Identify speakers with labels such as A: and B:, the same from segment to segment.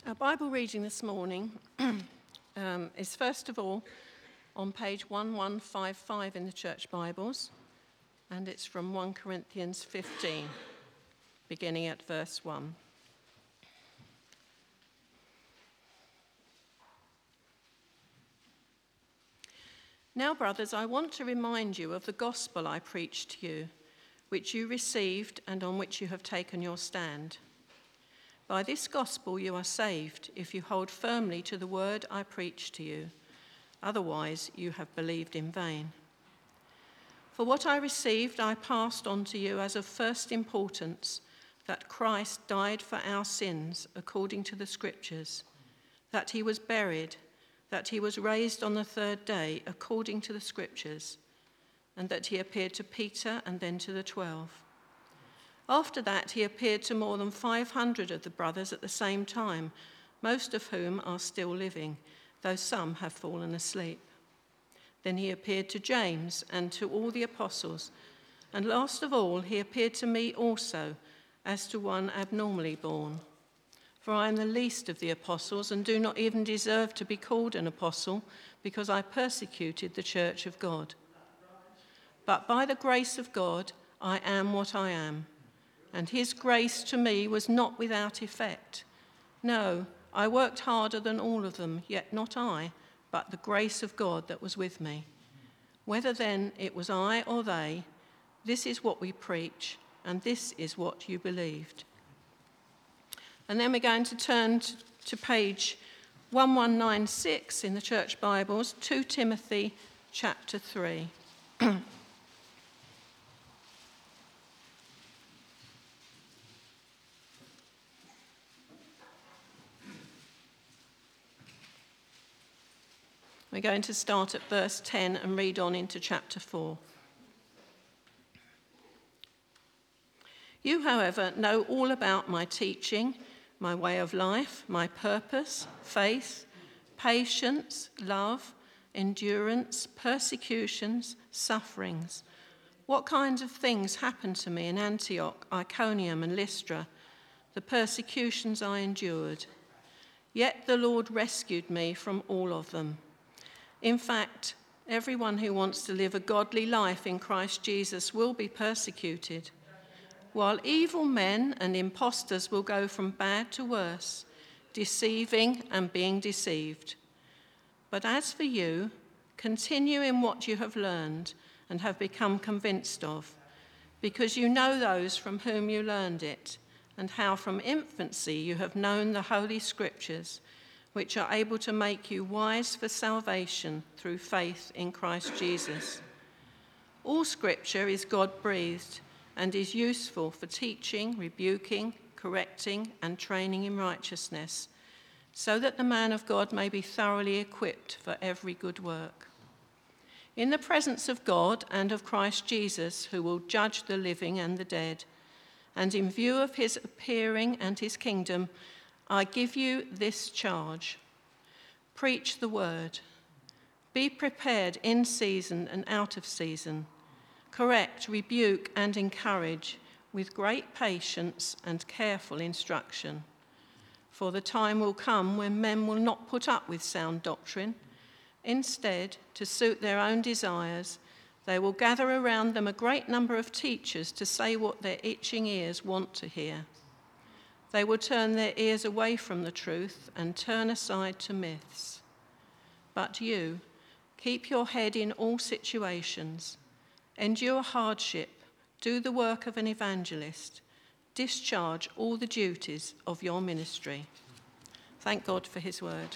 A: Our Bible reading this morning is first of all on page 1155 in the Church Bibles, and it's from 1 Corinthians 15, beginning at verse 1. Now, brothers, I want to remind you of the gospel I preached to you, which you received and on which you have taken your stand. By this gospel you are saved, if you hold firmly to the word I preached to you. Otherwise, you have believed in vain. For what I received, I passed on to you as of first importance, that Christ died for our sins according to the Scriptures, that he was buried, that he was raised on the third day according to the Scriptures, and that he appeared to Peter and then to the 12. After that, he appeared to more than 500 of the brothers at the same time, most of whom are still living, though some have fallen asleep. Then he appeared to James and to all the apostles, and last of all, he appeared to me also, as to one abnormally born. For I am the least of the apostles and do not even deserve to be called an apostle, because I persecuted the church of God. But by the grace of God, I am what I am. And his grace to me was not without effect. No, I worked harder than all of them, yet not I, but the grace of God that was with me. Whether then it was I or they, this is what we preach, and this is what you believed. And then we're going to turn to page 1196 in the Church Bibles, 2 Timothy chapter 3. We're going to start at verse 10 and read on into chapter 4. You, however, know all about my teaching, my way of life, my purpose, faith, patience, love, endurance, persecutions, sufferings. What kinds of things happened to me in Antioch, Iconium, and Lystra, the persecutions I endured. Yet the Lord rescued me from all of them. In fact, everyone who wants to live a godly life in Christ Jesus will be persecuted, while evil men and impostors will go from bad to worse, deceiving and being deceived. But as for you, continue in what you have learned and have become convinced of, because you know those from whom you learned it, and how from infancy you have known the Holy Scriptures, which are able to make you wise for salvation through faith in Christ Jesus. All Scripture is God-breathed and is useful for teaching, rebuking, correcting, and training in righteousness, so that the man of God may be thoroughly equipped for every good work. In the presence of God and of Christ Jesus, who will judge the living and the dead, and in view of his appearing and his kingdom, I give you this charge. Preach the word. Be prepared in season and out of season. Correct, rebuke, and encourage with great patience and careful instruction. For the time will come when men will not put up with sound doctrine. Instead, to suit their own desires, they will gather around them a great number of teachers to say what their itching ears want to hear. They will turn their ears away from the truth and turn aside to myths. But you, keep your head in all situations. Endure hardship. Do the work of an evangelist. Discharge all the duties of your ministry. Thank God for his word.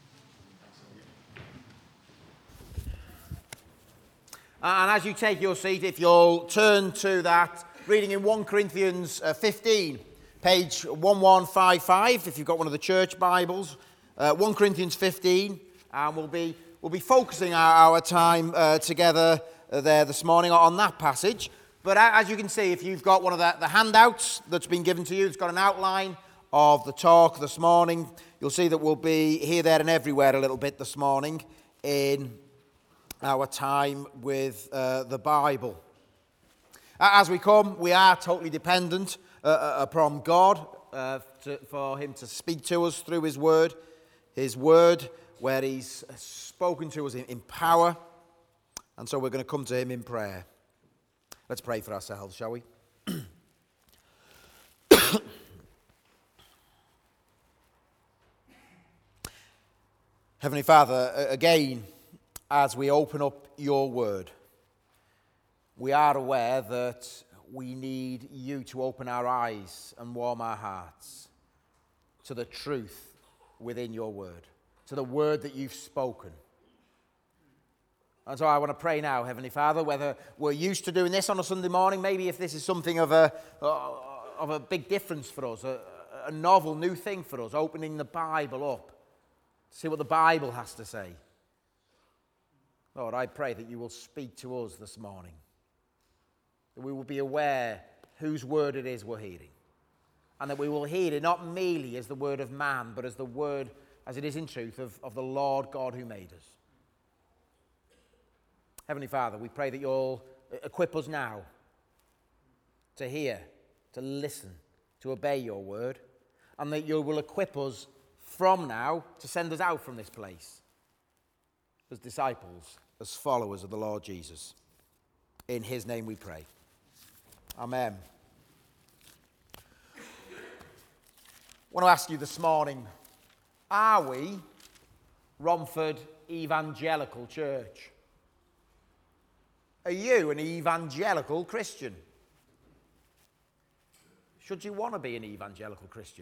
B: And as you take your seat, if you'll turn to that, reading in 1 Corinthians 15, page 1155, if you've got one of the church Bibles, 1 Corinthians 15, and we'll be focusing our time together there this morning on that passage. But as you can see, if you've got one of the handouts that's been given to you, it's got an outline of the talk this morning. You'll see that we'll be here, there, and everywhere a little bit this morning in our time with the Bible. As we come, we are totally dependent upon God for him to speak to us through his word where he's spoken to us in power. And so we're going to come to him in prayer. Let's pray for ourselves, shall we? Heavenly Father, again, as we open up your word, we are aware that we need you to open our eyes and warm our hearts to the truth within your word, to the word that you've spoken. And so I want to pray now, Heavenly Father, whether we're used to doing this on a Sunday morning, maybe if this is something of a big difference for us, a novel new thing for us, opening the Bible up, to see what the Bible has to say. Lord, I pray that you will speak to us this morning, that we will be aware whose word it is we're hearing, and that we will hear it not merely as the word of man, but as the word, as it is in truth, of the Lord God who made us. Heavenly Father, we pray that you'll equip us now to hear, to listen, to obey your word, and that you will equip us from now to send us out from this place as disciples, as followers of the Lord Jesus. In his name we pray. Amen. I want to ask you this morning, are we Romford Evangelical Church? Are you an evangelical Christian? Should you want to be an evangelical Christian?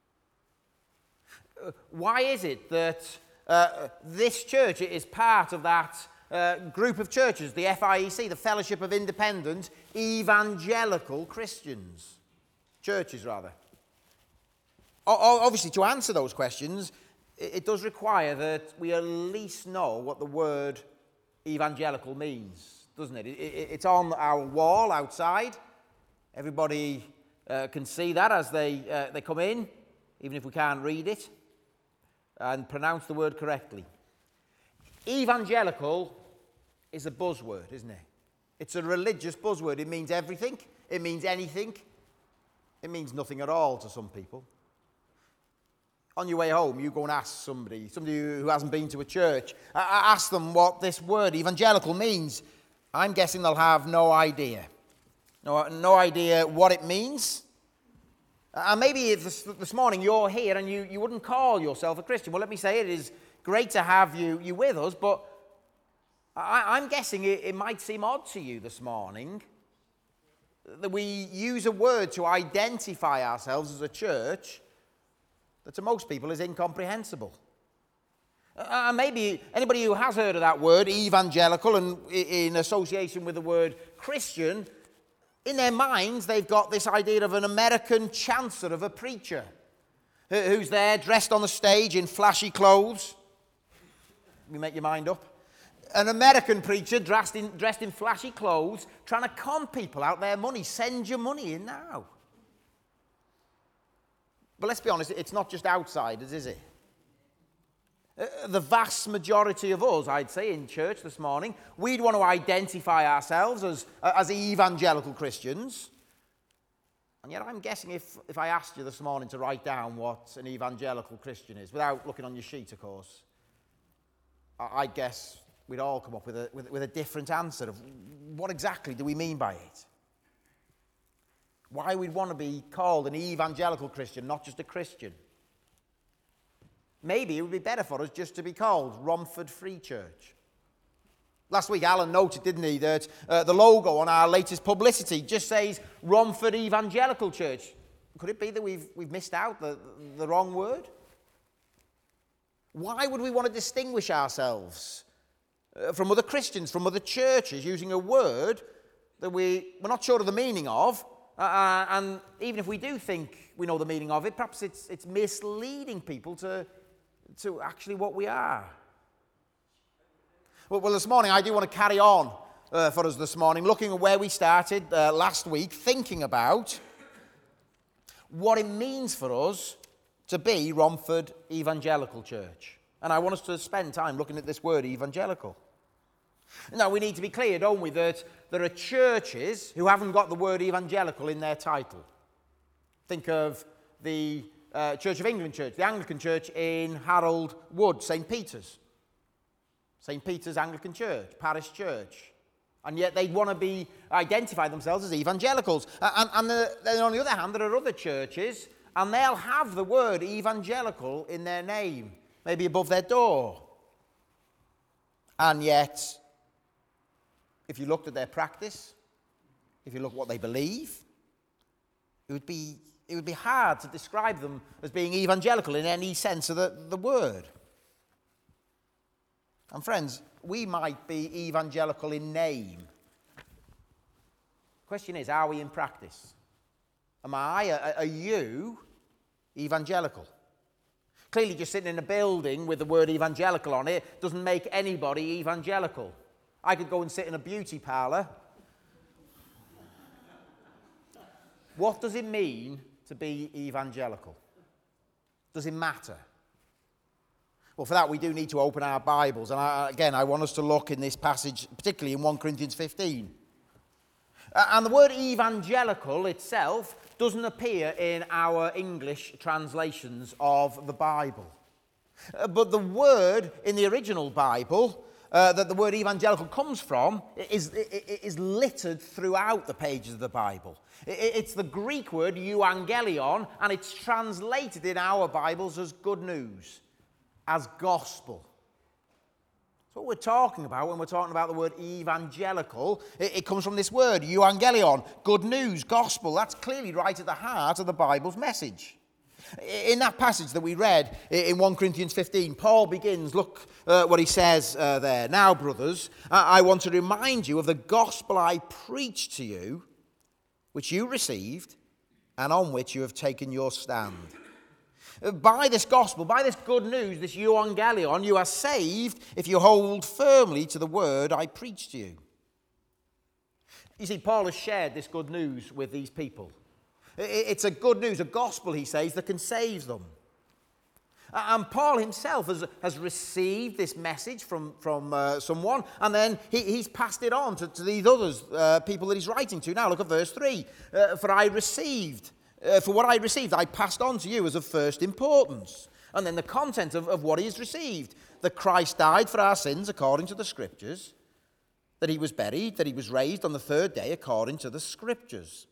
B: Why is it that this church is part of that group of churches, the FIEC, the Fellowship of Independent Evangelical Christians? Churches, rather. Obviously, to answer those questions, it does require that we at least know what the word evangelical means, doesn't it? It's on our wall outside. Everybody can see that as they come in, even if we can't read it and pronounce the word correctly. Evangelical is a buzzword, isn't it? It's a religious buzzword. It means everything. It means anything. It means nothing at all to some people. On your way home, you go and ask somebody who hasn't been to a church, ask them what this word evangelical means. I'm guessing they'll have no idea. No idea what it means. And maybe this morning you're here and you wouldn't call yourself a Christian. Well, let me say it is great to have you with us, but I'm guessing it might seem odd to you this morning that we use a word to identify ourselves as a church that to most people is incomprehensible. Maybe anybody who has heard of that word, evangelical, and in association with the word Christian, in their minds, they've got this idea of an American chancer, of a preacher, who's there dressed on the stage in flashy clothes. You make your mind up. An American preacher dressed in flashy clothes, trying to con people out their money. Send your money in now. But let's be honest, it's not just outsiders, is it? The vast majority of us, I'd say, in church this morning, we'd want to identify ourselves as evangelical Christians. And yet I'm guessing if I asked you this morning to write down what an evangelical Christian is, without looking on your sheet, of course, I guess we'd all come up with a different answer of what exactly do we mean by it? Why we'd want to be called an evangelical Christian, not just a Christian. Maybe it would be better for us just to be called Romford Free Church. Last week, Alan noted, didn't he, that the logo on our latest publicity just says Romford Evangelical Church. Could it be that we've missed out the wrong word? Why would we want to distinguish ourselves from other Christians, from other churches, using a word that we're not sure of the meaning of? And even if we do think we know the meaning of it, perhaps it's misleading people to actually what we are. Well, this morning I do want to carry on for us this morning, looking at where we started last week, thinking about what it means for us to be Romford Evangelical Church. And I want us to spend time looking at this word evangelical. Now, we need to be clear, don't we, that there are churches who haven't got the word evangelical in their title. Think of the Church of England Church, the Anglican Church in Harold Wood, St. Peter's. St. Peter's Anglican Church, parish church. And yet they want to identify themselves as evangelicals. And then on the other hand, there are other churches, and they'll have the word evangelical in their name, maybe above their door. And yet, if you looked at their practice, if you look at what they believe, it would be hard to describe them as being evangelical in any sense of the word. And friends, we might be evangelical in name. The question is, are we in practice? Are you evangelical? Clearly, just sitting in a building with the word evangelical on it doesn't make anybody evangelical. I could go and sit in a beauty parlour. What does it mean to be evangelical? Does it matter? Well, for that, we do need to open our Bibles. And I want us to look in this passage, particularly in 1 Corinthians 15. And the word evangelical itself doesn't appear in our English translations of the Bible. But the word in the original Bible that the word evangelical comes from is littered throughout the pages of the Bible. It's the Greek word euangelion, and it's translated in our Bibles as good news, as gospel. That's what we're talking about when we're talking about the word evangelical. It comes from this word, euangelion, good news, gospel. That's clearly right at the heart of the Bible's message. In that passage that we read in 1 Corinthians 15, Paul begins, look what he says there. Now, brothers, I want to remind you of the gospel I preached to you, which you received, and on which you have taken your stand. By this gospel, by this good news, this euangelion, you are saved if you hold firmly to the word I preached to you. You see, Paul has shared this good news with these people. It's a good news, a gospel, he says, that can save them. And Paul himself has received this message from someone, and then he's passed it on to these others, people that he's writing to. Now look at verse 3. For what I received, I passed on to you as of first importance. And then the content of what he has received. That Christ died for our sins according to the Scriptures. That he was buried, that he was raised on the third day according to the Scriptures.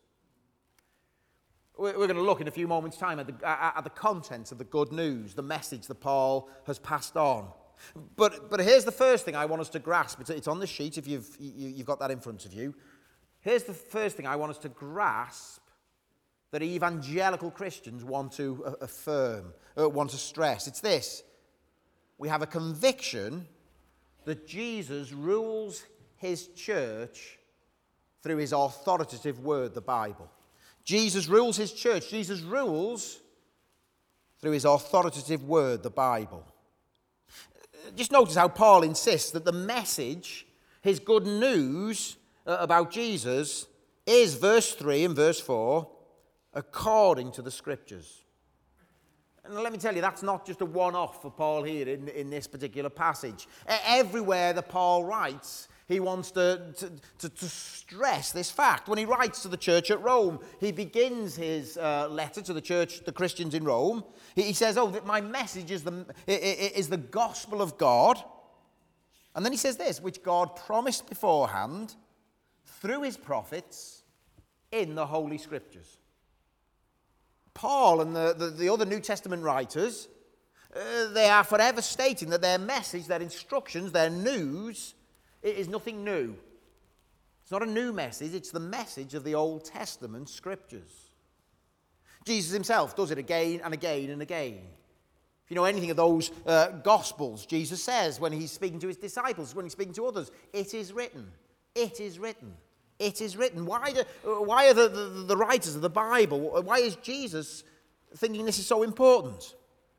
B: We're going to look in a few moments' time at the contents of the good news, the message that Paul has passed on. But here's the first thing I want us to grasp. It's on the sheet if you've got that in front of you. Here's the first thing I want us to grasp that evangelical Christians want to affirm, want to stress. It's this. We have a conviction that Jesus rules his church through his authoritative word, the Bible. Jesus rules his church. Jesus rules through his authoritative word, the Bible. Just notice how Paul insists that the message, his good news about Jesus, is, verse 3 and verse 4, according to the Scriptures. And let me tell you, that's not just a one-off for Paul here in this particular passage. Everywhere that Paul writes, he wants to stress this fact. When he writes to the church at Rome, he begins his letter to the Christians in Rome. He says, that my message is the gospel of God. And then he says this, which God promised beforehand through his prophets in the Holy Scriptures. Paul and the other New Testament writers, they are forever stating that their message, their instructions, their news, it is nothing new. It's not a new message, it's the message of the Old Testament Scriptures. Jesus himself does it again and again and again. If you know anything of those Gospels, Jesus says when he's speaking to his disciples, when he's speaking to others, it is written, it is written. It is written. Why are the writers of the Bible, why is Jesus thinking this is so important?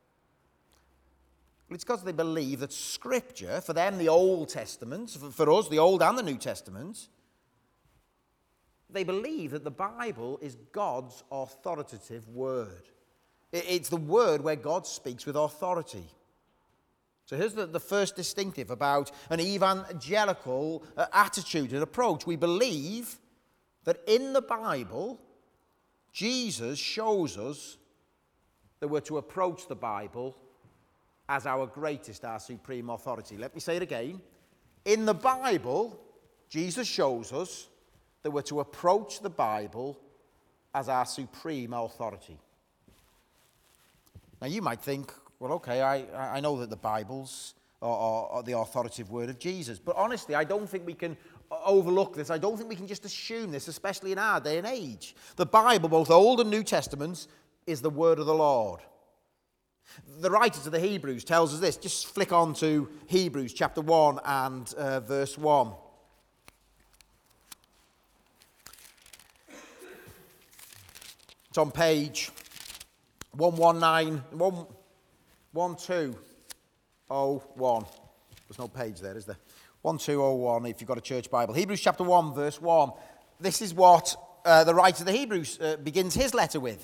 B: Well, it's because they believe that Scripture, for them the Old Testament, for us the Old and the New Testament, they believe that the Bible is God's authoritative word. It's the word where God speaks with authority. So here's the first distinctive about an evangelical attitude and approach. We believe that in the Bible, Jesus shows us that we're to approach the Bible as our greatest, our supreme authority. Let me say it again. In the Bible, Jesus shows us that we're to approach the Bible as our supreme authority. Now, you might think, well, okay, I know that the Bible's or the authoritative word of Jesus. But honestly, I don't think we can overlook this. I don't think we can just assume this, especially in our day and age. The Bible, both Old and New Testaments, is the word of the Lord. The writer to the Hebrews tells us this. Just flick on to Hebrews chapter 1 and verse 1. It's on page 1201. There's no page there, is there? 1201 if you've got a church Bible. Hebrews chapter 1, verse 1. This is what the writer of the Hebrews begins his letter with.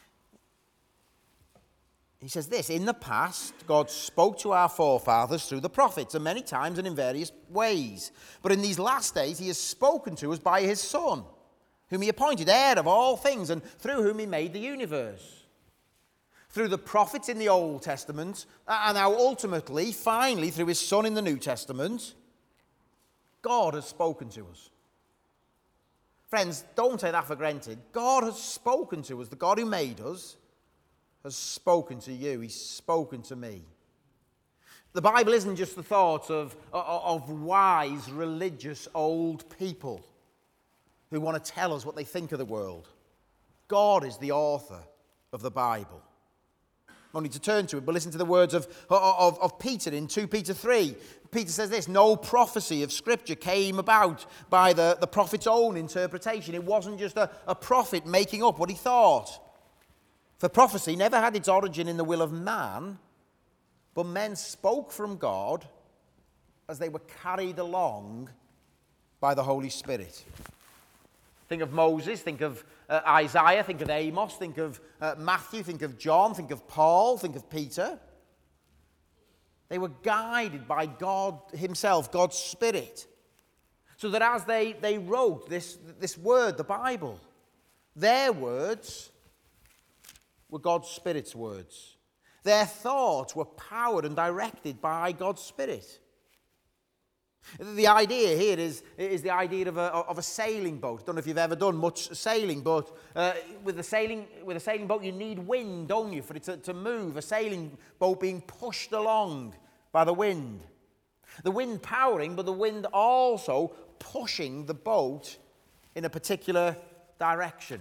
B: He says this: in the past, God spoke to our forefathers through the prophets, and many times and in various ways. But in these last days, he has spoken to us by his Son, whom he appointed heir of all things, and through whom he made the universe. Through the prophets in the Old Testament, and now ultimately, finally, through his Son in the New Testament, God has spoken to us. Friends, don't take that for granted. God has spoken to us. The God who made us has spoken to you. He's spoken to me. The Bible isn't just the thoughts of wise, religious, old people who want to tell us what they think of the world. God is the author of the Bible. No need to turn to it, but listen to the words of Peter in 2 Peter 3. Peter says this: no prophecy of Scripture came about by the prophet's own interpretation. It wasn't just a prophet making up what he thought. For prophecy never had its origin in the will of man, but men spoke from God as they were carried along by the Holy Spirit. Think of Moses, think of Isaiah, think of Amos, think of Matthew, think of John, think of Paul, think of Peter. They were guided by God himself, God's Spirit. So that as they wrote this word, the Bible, their words were God's Spirit's words. Their thoughts were powered and directed by God's Spirit. The idea here is the idea of a sailing boat. I don't know if you've ever done much sailing, but with a sailing boat you need wind, don't you, for it to move. A sailing boat being pushed along by the wind. The wind powering, but the wind also pushing the boat in a particular direction.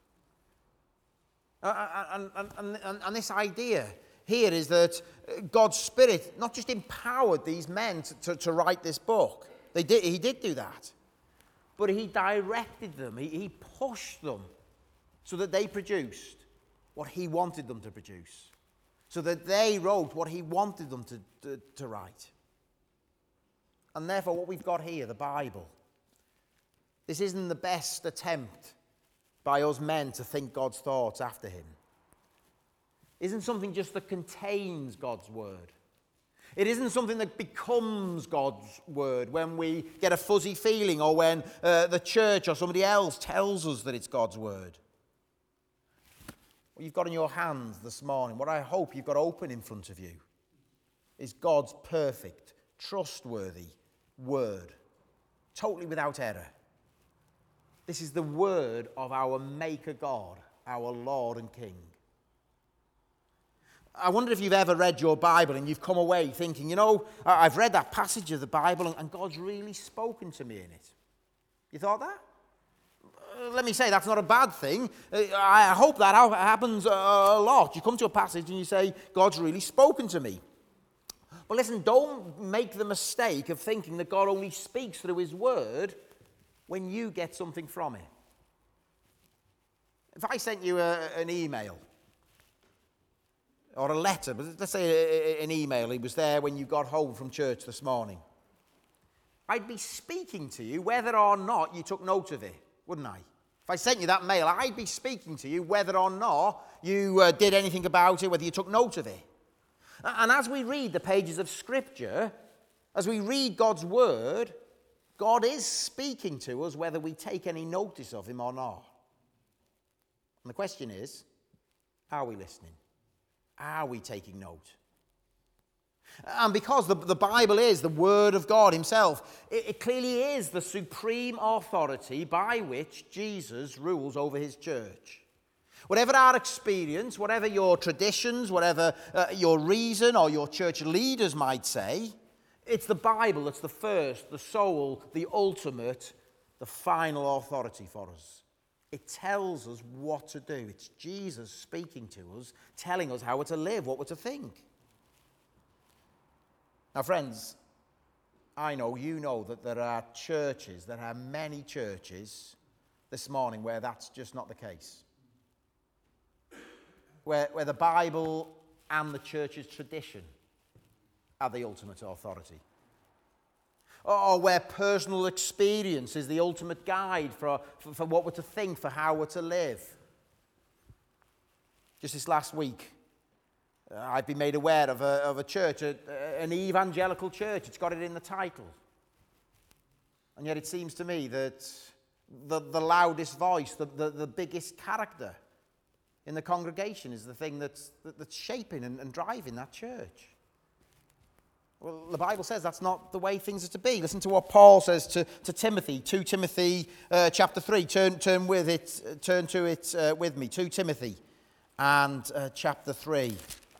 B: And this idea here is that God's Spirit not just empowered these men to write this book. He did do that. But he directed them. He pushed them so that they produced what he wanted them to produce. So that they wrote what he wanted them to write. And therefore what we've got here, the Bible, this isn't the best attempt by us men to think God's thoughts after him. Isn't something just that contains God's word. It isn't something that becomes God's word when we get a fuzzy feeling or when the church or somebody else tells us that it's God's word. What you've got in your hands this morning, what I hope you've got open in front of you, is God's perfect, trustworthy word, totally without error. This is the word of our Maker God, our Lord and King. I wonder if you've ever read your Bible and you've come away thinking, you know, I've read that passage of the Bible and God's really spoken to me in it. You thought that? Let me say, that's not a bad thing. I hope that happens a lot. You come to a passage and you say, God's really spoken to me. But listen, don't make the mistake of thinking that God only speaks through his word when you get something from it. If I sent you an email, or a letter, but let's say an email, it was there when you got home from church this morning, I'd be speaking to you whether or not you took note of it, wouldn't I? If I sent you that mail, I'd be speaking to you whether or not you did anything about it, whether you took note of it. And as we read the pages of Scripture, as we read God's word, God is speaking to us whether we take any notice of him or not. And the question is, are we listening? Are we taking note? And because the Bible is the Word of God himself, it clearly is the supreme authority by which Jesus rules over his church. Whatever our experience, whatever your traditions, whatever your reason or your church leaders might say, it's the Bible that's the first, the sole, the ultimate, the final authority for us. It tells us what to do. It's Jesus speaking to us, telling us how we're to live, what we're to think. Now, friends, I know, you know, that there are churches, there are many churches this morning where that's just not the case. Where the Bible and the church's tradition are the ultimate authority. Or where personal experience is the ultimate guide for what we're to think, for how we're to live. Just this last week, I've been made aware of a church, an evangelical church. It's got it in the title. And yet it seems to me that the loudest voice, the biggest character in the congregation is the thing that's shaping and driving that church. Well, the Bible says that's not the way things are to be. Listen to what Paul says to Timothy, 2 Timothy chapter 3. Turn to it with me, 2 Timothy and chapter 3.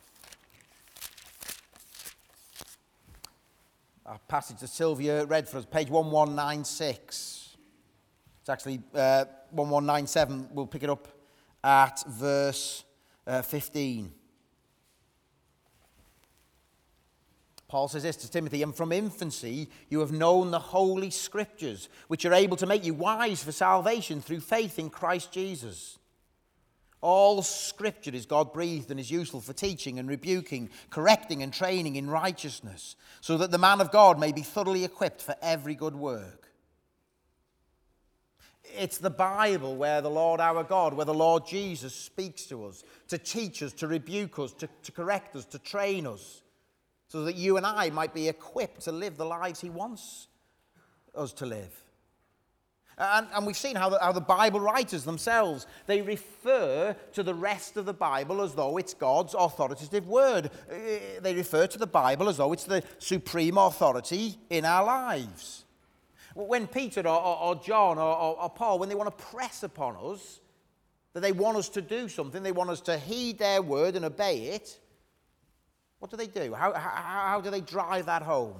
B: Our passage that Sylvia read for us, page 1196. It's actually 1197. We'll pick it up at verse 15. Paul says this to Timothy, and from infancy you have known the holy scriptures, which are able to make you wise for salvation through faith in Christ Jesus. All scripture is God-breathed and is useful for teaching and rebuking, correcting and training in righteousness, so that the man of God may be thoroughly equipped for every good work. It's the Bible where the Lord our God, where the Lord Jesus speaks to us, to teach us, to rebuke us, to correct us, to train us, so that you and I might be equipped to live the lives he wants us to live. And we've seen how the Bible writers themselves, they refer to the rest of the Bible as though it's God's authoritative word. They refer to the Bible as though it's the supreme authority in our lives. When Peter or John or Paul, when they want to press upon us, that they want us to do something, they want us to heed their word and obey it, what do? How do they drive that home?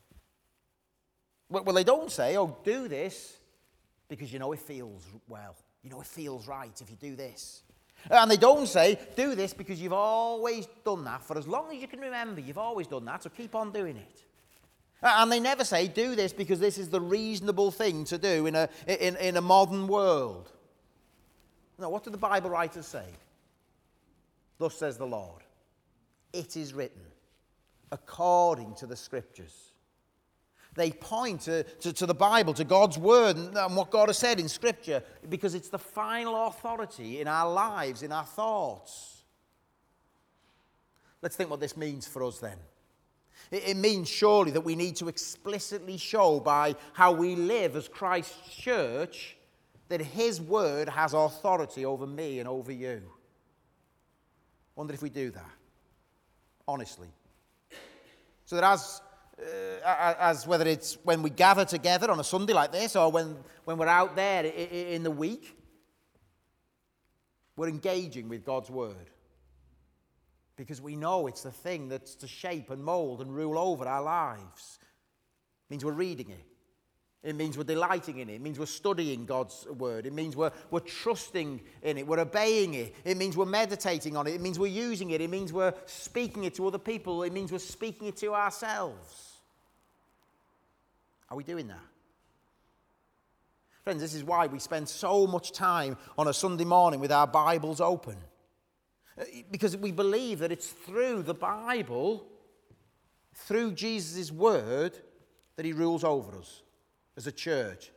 B: Well, they don't say, oh, do this because you know it feels well. You know it feels right if you do this. And they don't say, do this because you've always done that. For as long as you can remember, you've always done that, so keep on doing it. And they never say, do this because this is the reasonable thing to do in a modern world. No, what do the Bible writers say? Thus says the Lord. It is written, according to the Scriptures. They point to the Bible, to God's Word, and what God has said in Scripture, because it's the final authority in our lives, in our thoughts. Let's think what this means for us then. It means surely that we need to explicitly show by how we live as Christ's church that his Word has authority over me and over you. Wonder if we do that. Honestly. So that as whether it's when we gather together on a Sunday like this or when we're out there in the week, we're engaging with God's word. Because we know it's the thing that's to shape and mold and rule over our lives. It means we're reading it. It means we're delighting in it. It means we're studying God's word. It means we're trusting in it. We're obeying it. It means we're meditating on it. It means we're using it. It means we're speaking it to other people. It means we're speaking it to ourselves. Are we doing that? Friends, this is why we spend so much time on a Sunday morning with our Bibles open. Because we believe that it's through the Bible, through Jesus' word, that he rules over us. As a church,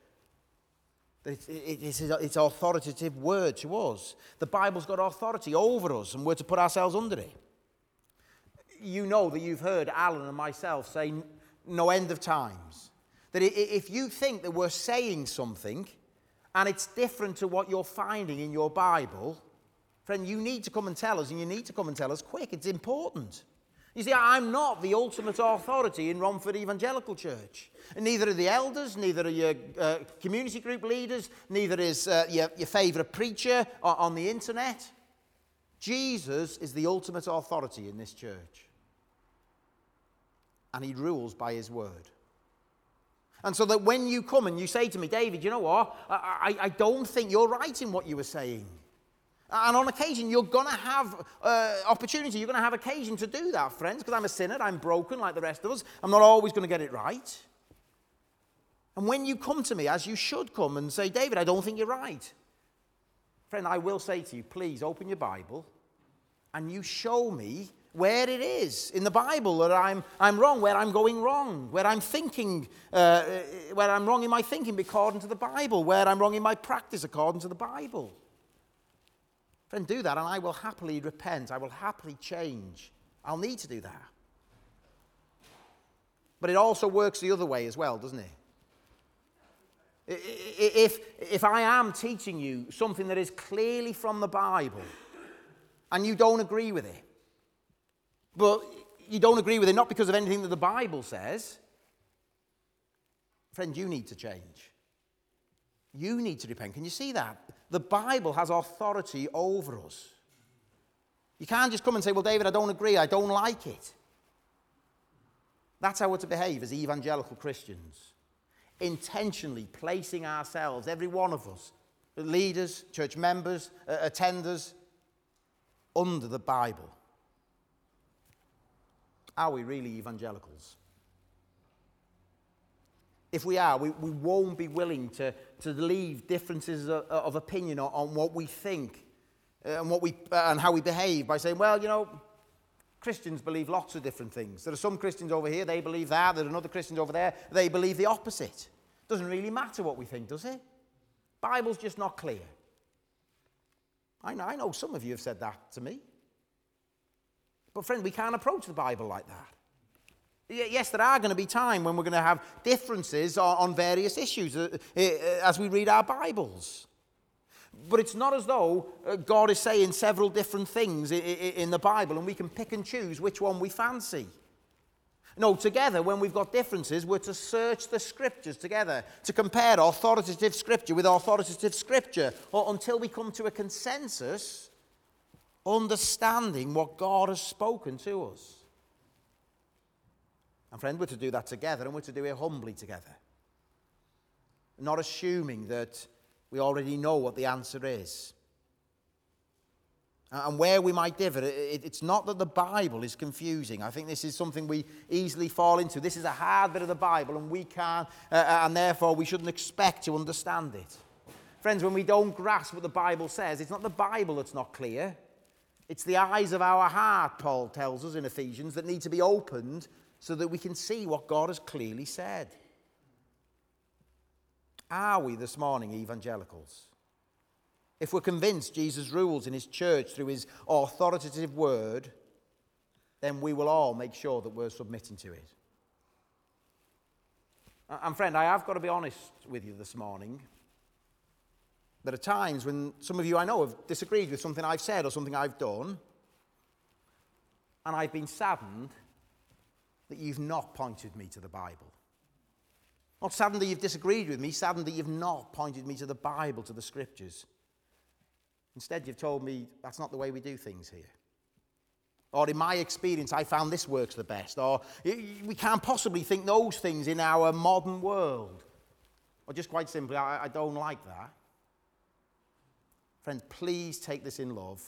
B: it's authoritative word to us. The Bible's got authority over us, and we're to put ourselves under it. You know that you've heard Alan and myself say no end of times that if you think that we're saying something and it's different to what you're finding in your Bible, Friend, you need to come and tell us, and you need to come and tell us quick. It's important. You see, I'm not the ultimate authority in Romford Evangelical Church. And neither are the elders, neither are your community group leaders, neither is your favourite preacher on the internet. Jesus is the ultimate authority in this church. And he rules by his word. And so that when you come and you say to me, David, you know what? I don't think you're right in what you were saying. And on occasion, you're going to have opportunity. You're going to have occasion to do that, friends, because I'm a sinner. I'm broken like the rest of us. I'm not always going to get it right. And when you come to me, as you should come and say, David, I don't think you're right. Friend, I will say to you, please open your Bible and you show me where it is in the Bible that I'm wrong, where I'm going wrong, where I'm thinking, where I'm wrong in my thinking according to the Bible, where I'm wrong in my practice according to the Bible. Friend, do that and I will happily repent. I will happily change. I'll need to do that. But it also works the other way as well, doesn't it? If I am teaching you something that is clearly from the Bible and you don't agree with it, but you don't agree with it not because of anything that the Bible says, friend, you need to change. You need to repent. Can you see that? The Bible has authority over us. You can't just come and say, well, David, I don't agree. I don't like it. That's how we're to behave as evangelical Christians. Intentionally placing ourselves, every one of us, leaders, church members, attenders, under the Bible. Are we really evangelicals? If we are, we won't be willing to leave differences of opinion on what we think and how we behave by saying, well, you know, Christians believe lots of different things. There are some Christians over here, they believe that. There are other Christians over there, they believe the opposite. Doesn't really matter what we think, does it? Bible's just not clear. I know some of you have said that to me. But friend, we can't approach the Bible like that. Yes, there are going to be times when we're going to have differences on various issues as we read our Bibles. But it's not as though God is saying several different things in the Bible and we can pick and choose which one we fancy. No, together, when we've got differences, we're to search the Scriptures together, to compare authoritative Scripture with authoritative Scripture, or until we come to a consensus, understanding what God has spoken to us. And friend, we're to do that together, and we're to do it humbly together. Not assuming that we already know what the answer is. And where we might differ, it's not that the Bible is confusing. I think this is something we easily fall into. This is a hard bit of the Bible, and we can't, and therefore we shouldn't expect to understand it. Friends, when we don't grasp what the Bible says, it's not the Bible that's not clear. It's the eyes of our heart, Paul tells us in Ephesians, that need to be opened so that we can see what God has clearly said. Are we this morning evangelicals? If we're convinced Jesus rules in his church through his authoritative word, then we will all make sure that we're submitting to it. And friend, I have got to be honest with you this morning. There are times when some of you I know have disagreed with something I've said or something I've done, and I've been saddened that you've not pointed me to the Bible. Not saddened that you've disagreed with me, saddened that you've not pointed me to the Bible, to the Scriptures. Instead, you've told me that's not the way we do things here. Or in my experience, I found this works the best. Or we can't possibly think those things in our modern world. Or just quite simply, I don't like that. Friend, please take this in love.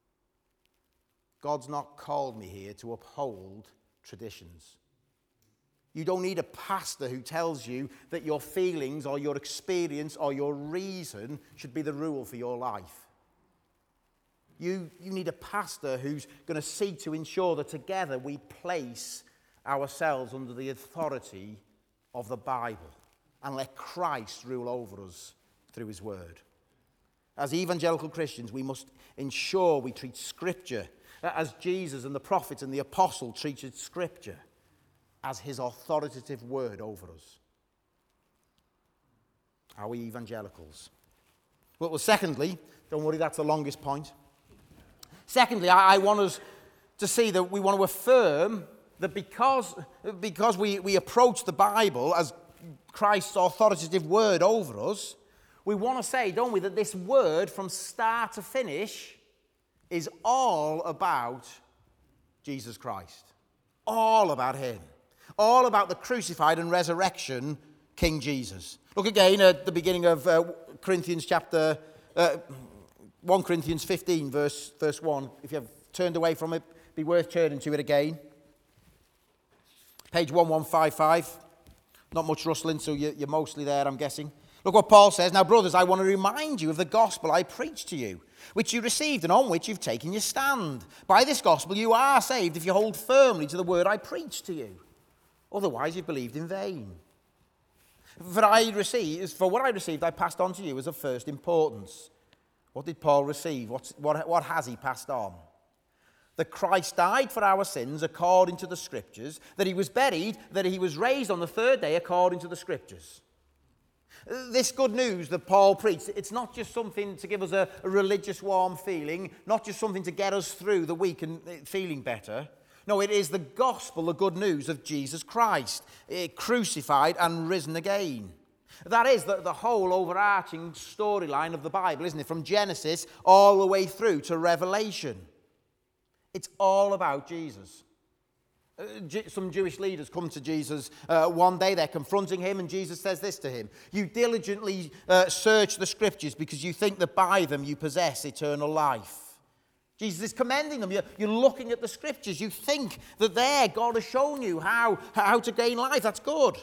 B: God's not called me here to uphold traditions. You don't need a pastor who tells you that your feelings or your experience or your reason should be the rule for your life. You need a pastor who's going to seek to ensure that together we place ourselves under the authority of the Bible and let Christ rule over us through his word. As evangelical Christians, we must ensure we treat Scripture as Jesus and the prophets and the apostle treated Scripture, as his authoritative word over us. Are we evangelicals? Well, secondly, don't worry, that's the longest point. Secondly, I want us to see that we want to affirm that because we approach the Bible as Christ's authoritative word over us, we want to say, don't we, that this word from start to finish is all about Jesus Christ. All about him. All about the crucified and resurrection King Jesus. Look again at the beginning of 1 Corinthians 15, verse 1. If you have turned away from it, be worth turning to it again. Page 1155. Not much rustling, so you're mostly there, I'm guessing. Look what Paul says. Now, brothers, I want to remind you of the gospel I preached to you, which you received and on which you've taken your stand. By this gospel you are saved if you hold firmly to the word I preached to you. Otherwise you've believed in vain. For what I received I passed on to you as of first importance. What did Paul receive? What has he passed on? That Christ died for our sins according to the Scriptures, that he was buried, that he was raised on the third day according to the Scriptures. This good news that Paul preached, it's not just something to give us a religious warm feeling, not just something to get us through the week and feeling better. No, it is the gospel, the good news of Jesus Christ, crucified and risen again. That is the whole overarching storyline of the Bible, isn't it? From Genesis all the way through to Revelation. It's all about Jesus. Some Jewish leaders come to Jesus one day. They're confronting him, and Jesus says this to him. You diligently search the Scriptures because you think that by them you possess eternal life. Jesus is commending them. You're looking at the Scriptures. You think that there God has shown you how to gain life. That's good.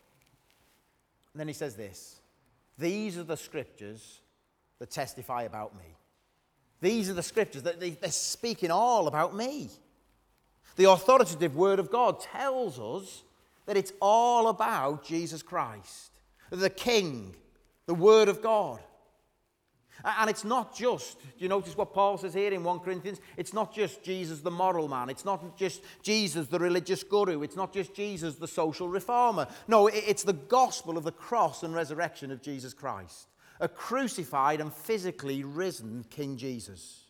B: And then he says this. These are the Scriptures that testify about me. These are the Scriptures that they're speaking all about me. The authoritative Word of God tells us that it's all about Jesus Christ, the King, the Word of God. And it's not just, do you notice what Paul says here in 1 Corinthians? It's not just Jesus the moral man. It's not just Jesus the religious guru. It's not just Jesus the social reformer. No, it's the gospel of the cross and resurrection of Jesus Christ. A crucified and physically risen King Jesus.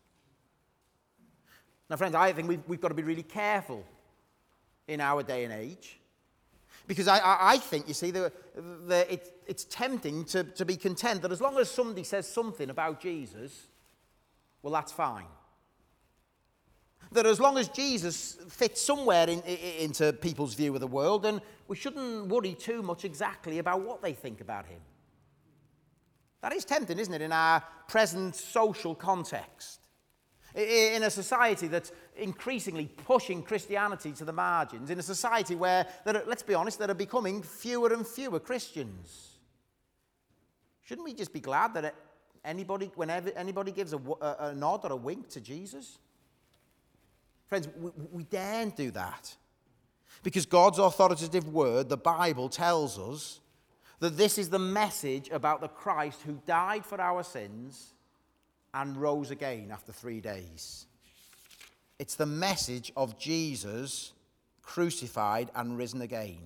B: Now, friends, I think we've got to be really careful in our day and age. Because I think, you see, that it's tempting to be content that as long as somebody says something about Jesus, well, that's fine. That as long as Jesus fits somewhere into people's view of the world, then we shouldn't worry too much exactly about what they think about him. That is tempting, isn't it, in our present social context? In a society that's increasingly pushing Christianity to the margins, in a society where, let's be honest, there are becoming fewer and fewer Christians. Shouldn't we just be glad that whenever anybody gives a nod or a wink to Jesus? Friends, we daren't do that. Because God's authoritative word, the Bible, tells us that this is the message about the Christ who died for our sins and rose again after 3 days. It's the message of Jesus crucified and risen again.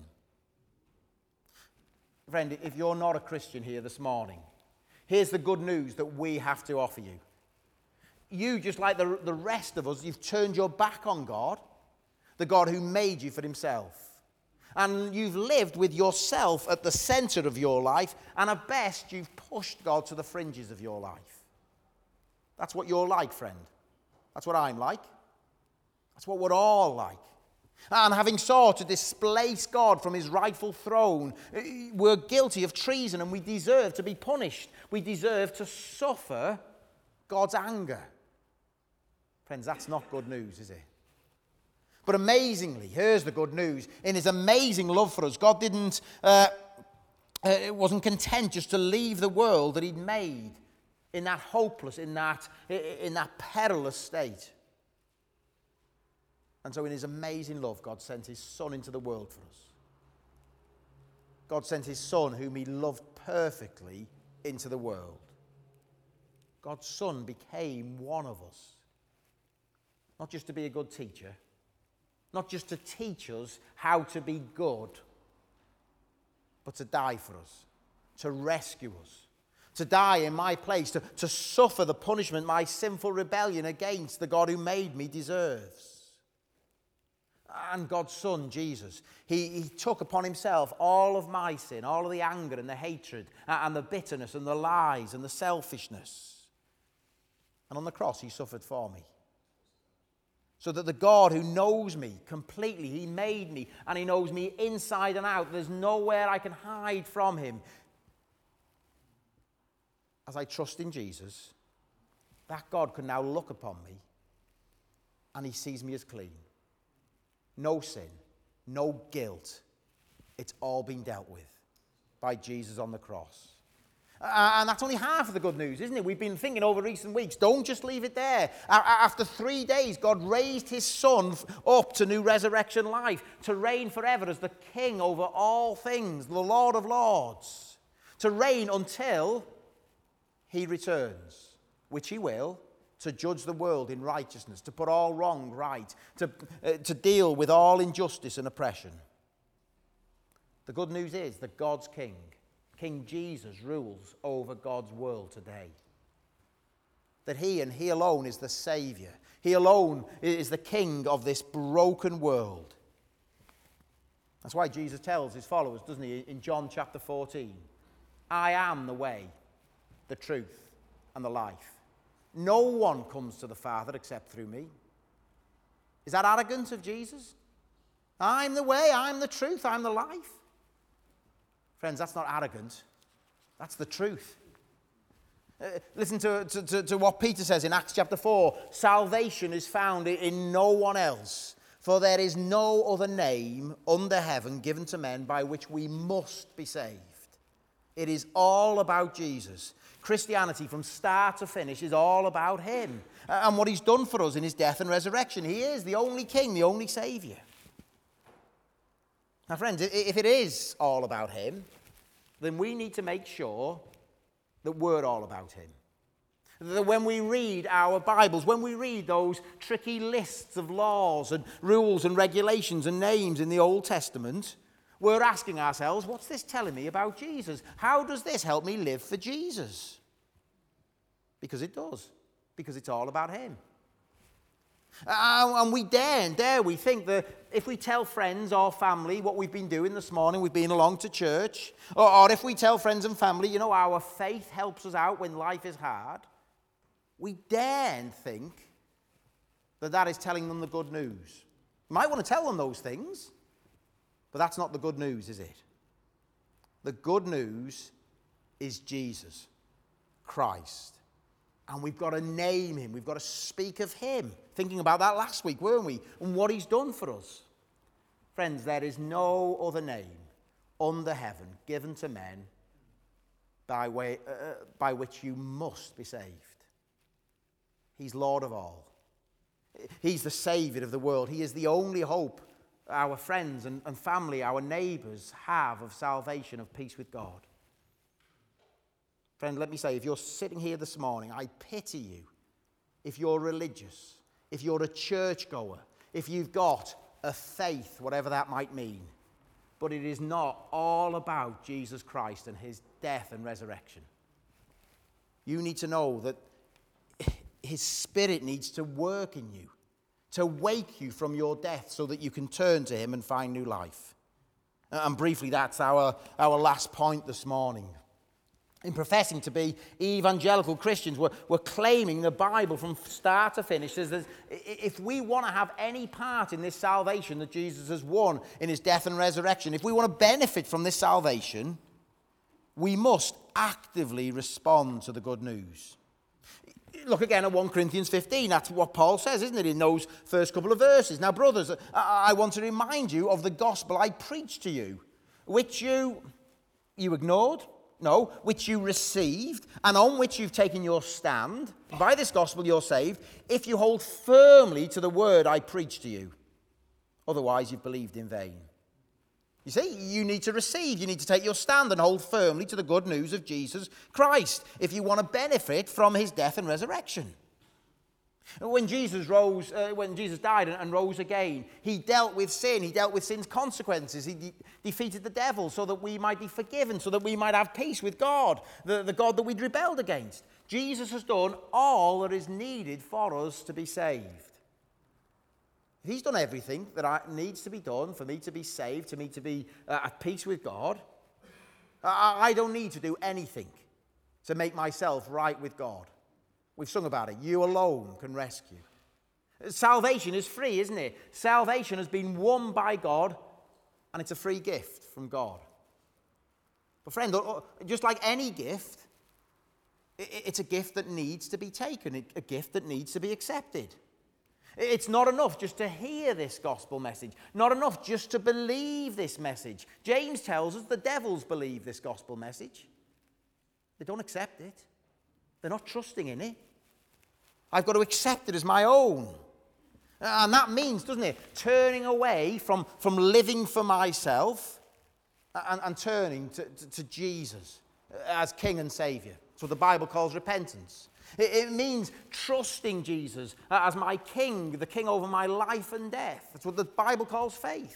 B: Friend, if you're not a Christian here this morning, here's the good news that we have to offer you. You, just like the rest of us, you've turned your back on God, the God who made you for himself. And you've lived with yourself at the center of your life, and at best, you've pushed God to the fringes of your life. That's what you're like, friend. That's what I'm like. That's what we're all like. And having sought to displace God from his rightful throne, we're guilty of treason and we deserve to be punished. We deserve to suffer God's anger. Friends, that's not good news, is it? But amazingly, here's the good news. In his amazing love for us, God wasn't content just to leave the world that he'd made in that hopeless, in that perilous state. And so in his amazing love, God sent his Son into the world for us. God sent his Son, whom he loved perfectly, into the world. God's Son became one of us. Not just to be a good teacher, not just to teach us how to be good, but to die for us, to rescue us, to die in my place, to suffer the punishment my sinful rebellion against the God who made me deserves. And God's Son, Jesus, he took upon himself all of my sin, all of the anger and the hatred and the bitterness and the lies and the selfishness. And on the cross, he suffered for me. So that the God who knows me completely, he made me and he knows me inside and out. There's nowhere I can hide from him. As I trust in Jesus, that God can now look upon me and he sees me as clean. No sin, no guilt. It's all been dealt with by Jesus on the cross. And that's only half of the good news, isn't it? We've been thinking over recent weeks, don't just leave it there. After 3 days, God raised his Son up to new resurrection life, to reign forever as the King over all things, the Lord of Lords, to reign until he returns, which he will, to judge the world in righteousness, to put all wrong right, to deal with all injustice and oppression. The good news is that God's King, King Jesus, rules over God's world today. That he and he alone is the Saviour. He alone is the King of this broken world. That's why Jesus tells his followers, doesn't he, in John chapter 14, I am the way, the truth, and the life. No one comes to the Father except through me. Is that arrogant of Jesus? I'm the way, I'm the truth, I'm the life. Friends, that's not arrogant. That's the truth. Listen to what Peter says in Acts chapter 4. Salvation is found in no one else, for there is no other name under heaven given to men by which we must be saved. It is all about Jesus. Christianity from start to finish is all about him and what he's done for us in his death and resurrection. He is the only King, the only Saviour. Now, friends, if it is all about him, then we need to make sure that we're all about him. That when we read our Bibles, when we read those tricky lists of laws and rules and regulations and names in the Old Testament, we're asking ourselves, what's this telling me about Jesus? How does this help me live for Jesus? Because it does. Because it's all about him. And we dare we think that if we tell friends or family what we've been doing this morning, we've been along to church, or if we tell friends and family, our faith helps us out when life is hard, we dare think that that is telling them the good news. You might want to tell them those things, but that's not the good news, is it? The good news is Jesus, Christ. And we've got to name him. We've got to speak of him. Thinking about that last week, weren't we? And what he's done for us. Friends, there is no other name under heaven given to men by which you must be saved. He's Lord of all. He's the Saviour of the world. He is the only hope our friends and family, our neighbours have of salvation, of peace with God. Friend, let me say, if you're sitting here this morning, I pity you. If you're religious, if you're a churchgoer, if you've got a faith, whatever that might mean, but it is not all about Jesus Christ and his death and resurrection. You need to know that his Spirit needs to work in you, to wake you from your death so that you can turn to him and find new life. And briefly, that's our last point this morning. In professing to be evangelical Christians, we're claiming the Bible from start to finish. If we want to have any part in this salvation that Jesus has won in his death and resurrection, if we want to benefit from this salvation, we must actively respond to the good news. Look again at 1 Corinthians 15. That's what Paul says, isn't it, in those first couple of verses. Now, brothers, I want to remind you of the gospel I preached to you, which you ignored. No, which you received and on which you've taken your stand. By this gospel you're saved, if you hold firmly to the word I preached to you. Otherwise you've believed in vain. You see, you need to receive, you need to take your stand and hold firmly to the good news of Jesus Christ if you want to benefit from his death and resurrection. When Jesus died and rose again, he dealt with sin. He dealt with sin's consequences. He defeated the devil so that we might be forgiven, so that we might have peace with God, the God that we'd rebelled against. Jesus has done all that is needed for us to be saved. If he's done everything that needs to be done for me to be saved, for me to be at peace with God, I don't need to do anything to make myself right with God. We've sung about it. You alone can rescue. Salvation is free, isn't it? Salvation has been won by God, and it's a free gift from God. But friend, just like any gift, it's a gift that needs to be taken, a gift that needs to be accepted. It's not enough just to hear this gospel message, not enough just to believe this message. James tells us the devils believe this gospel message. They don't accept it. They're not trusting in it. I've got to accept it as my own. And that means, doesn't it, turning away from living for myself and turning to Jesus as King and Saviour. That's what the Bible calls repentance. It means trusting Jesus as my King, the King over my life and death. That's what the Bible calls faith.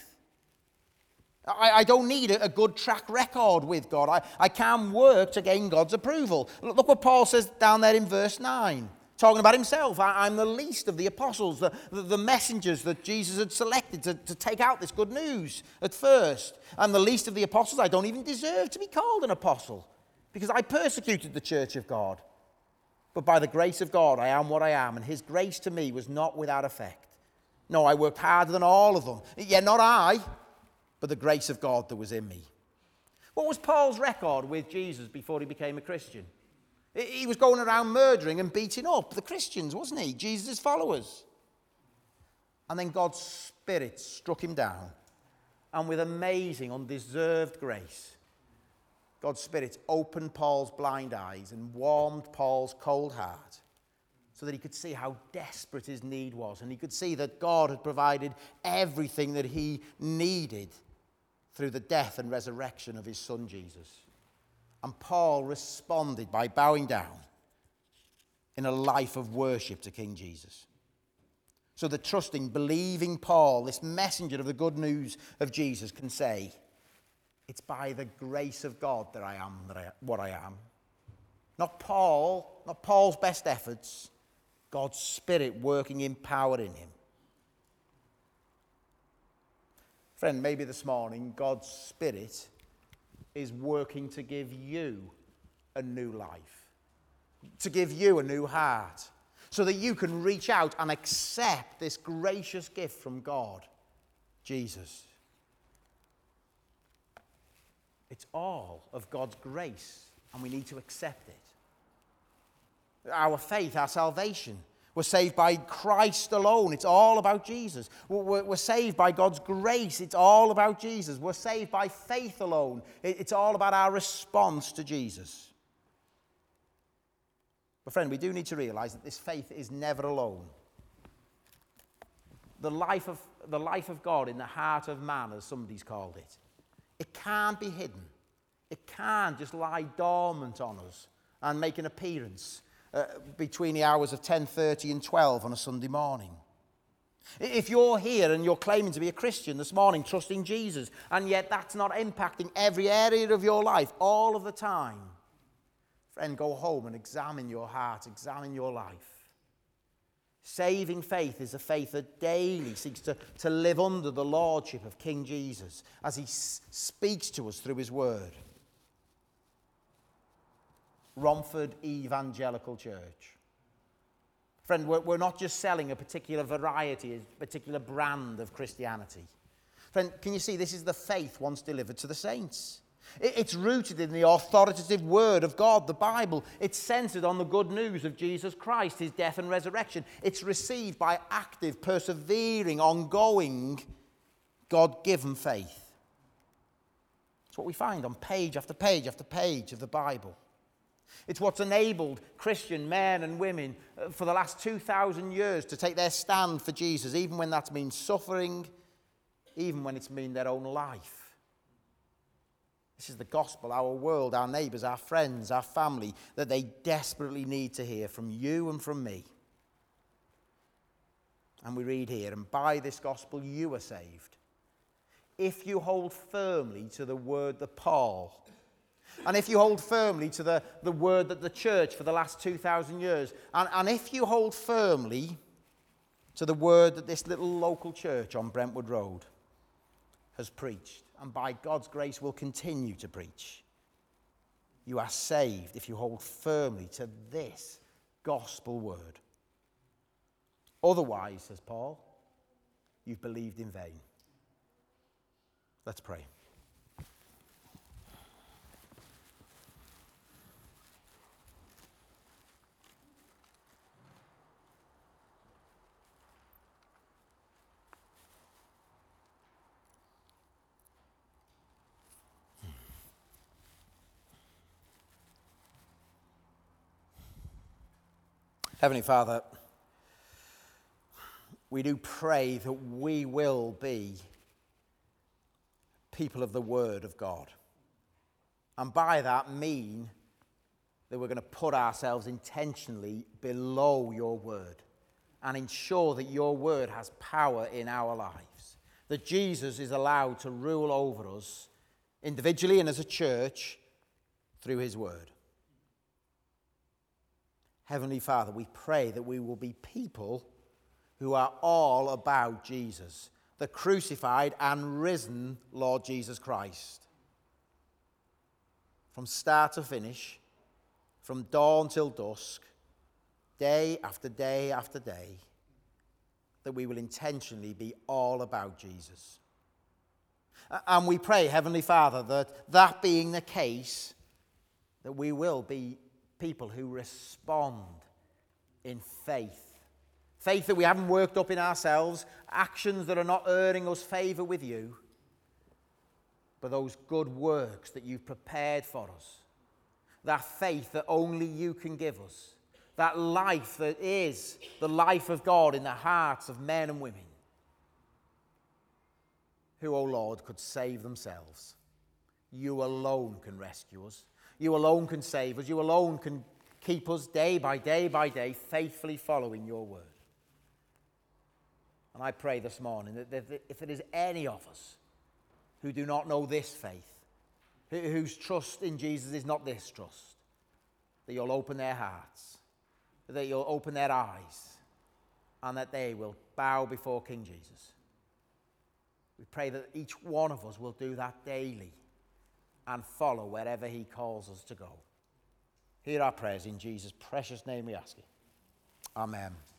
B: I don't need a good track record with God. I can work to gain God's approval. Look what Paul says down there in verse 9, talking about himself. I'm the least of the apostles, the messengers that Jesus had selected to take out this good news at first. I'm the least of the apostles. I don't even deserve to be called an apostle because I persecuted the church of God. But by the grace of God, I am what I am, and his grace to me was not without effect. No, I worked harder than all of them. Yet not I, but the grace of God that was in me. What was Paul's record with Jesus before he became a Christian? He was going around murdering and beating up the Christians, wasn't he? Jesus' followers. And then God's Spirit struck him down. And with amazing, undeserved grace, God's Spirit opened Paul's blind eyes and warmed Paul's cold heart so that he could see how desperate his need was. And he could see that God had provided everything that he needed through the death and resurrection of his son Jesus. And Paul responded by bowing down in a life of worship to King Jesus. So the trusting, believing Paul, this messenger of the good news of Jesus, can say, it's by the grace of God that I am what I am. Not Paul's best efforts, God's Spirit working in power in him. Friend, maybe this morning God's Spirit is working to give you a new life, to give you a new heart, so that you can reach out and accept this gracious gift from God, Jesus. It's all of God's grace, and we need to accept it. Our faith, our salvation, we're saved by Christ alone. It's all about Jesus. We're saved by God's grace. It's all about Jesus. We're saved by faith alone. It's all about our response to Jesus. But friend, we do need to realize that this faith is never alone. The life of God in the heart of man, as somebody's called it, it can't be hidden. It can't just lie dormant on us and make an appearance between the hours of 10:30 and 12 on a Sunday morning. If you're here and you're claiming to be a Christian this morning, trusting Jesus, and yet that's not impacting every area of your life all of the time, friend, go home and examine your heart, examine your life. Saving faith is a faith that daily seeks to live under the lordship of King Jesus as he speaks to us through his word. Romford Evangelical Church. Friend, we're not just selling a particular variety, a particular brand of Christianity. Friend, can you see this is the faith once delivered to the saints? It's rooted in the authoritative word of God, the Bible. It's centered on the good news of Jesus Christ, his death and resurrection. It's received by active, persevering, ongoing, God-given faith. It's what we find on page after page after page of the Bible. It's what's enabled Christian men and women for the last 2,000 years to take their stand for Jesus, even when that means suffering, even when it's mean their own life. This is the gospel our world, our neighbours, our friends, our family, that they desperately need to hear from you and from me. And we read here, and by this gospel you are saved, if you hold firmly to the word that Paul, and if you hold firmly to the word that the church for the last 2,000 years, and if you hold firmly to the word that this little local church on Brentwood Road has preached, and by God's grace will continue to preach, you are saved if you hold firmly to this gospel word. Otherwise, says Paul, you've believed in vain. Let's pray. Heavenly Father, we do pray that we will be people of the Word of God. And by that mean that we're going to put ourselves intentionally below your Word and ensure that your Word has power in our lives. That Jesus is allowed to rule over us individually and as a church through his Word. Heavenly Father, we pray that we will be people who are all about Jesus, the crucified and risen Lord Jesus Christ. From start to finish, from dawn till dusk, day after day after day, that we will intentionally be all about Jesus. And we pray, Heavenly Father, that being the case, that we will be people who respond in faith. Faith that we haven't worked up in ourselves, actions that are not earning us favour with you, but those good works that you've prepared for us. That faith that only you can give us. That life that is the life of God in the hearts of men and women who, O Lord, could save themselves. You alone can rescue us. You alone can save us. You alone can keep us day by day, faithfully following your word. And I pray this morning that if there is any of us who do not know this faith, whose trust in Jesus is not this trust, that you'll open their hearts, that you'll open their eyes, and that they will bow before King Jesus. We pray that each one of us will do that daily and follow wherever he calls us to go. Hear our prayers in Jesus' precious name we ask it. Amen.